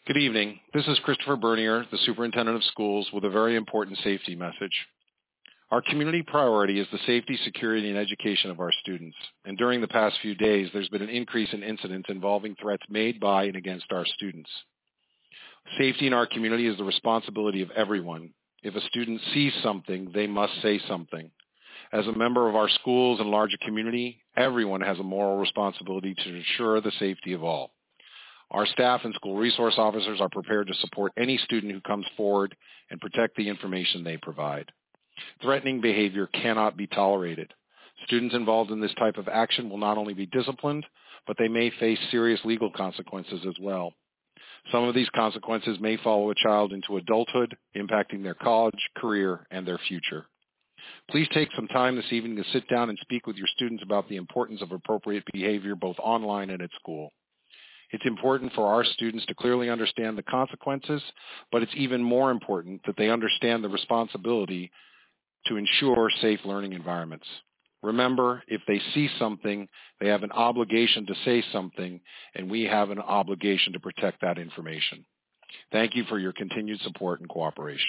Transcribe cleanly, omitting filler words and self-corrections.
Good evening. This is Christopher Bernier, the Superintendent of Schools, with a very important safety message. Our community priority is the safety, security, and education of our students. And during the past few days, there's been an increase in incidents involving threats made by and against our students. Safety in our community is the responsibility of everyone. If a student sees something, they must say something. As a member of our schools and larger community, everyone has a moral responsibility to ensure the safety of all. Our staff and school resource officers are prepared to support any student who comes forward and protect the information they provide. Threatening behavior cannot be tolerated. Students involved in this type of action will not only be disciplined, but they may face serious legal consequences as well. Some of these consequences may follow a child into adulthood, impacting their college, career, and their future. Please take some time this evening to sit down and speak with your students about the importance of appropriate behavior both online and at school. It's important for our students to clearly understand the consequences, but it's even more important that they understand the responsibility to ensure safe learning environments. Remember, if they see something, they have an obligation to say something, and we have an obligation to protect that information. Thank you for your continued support and cooperation.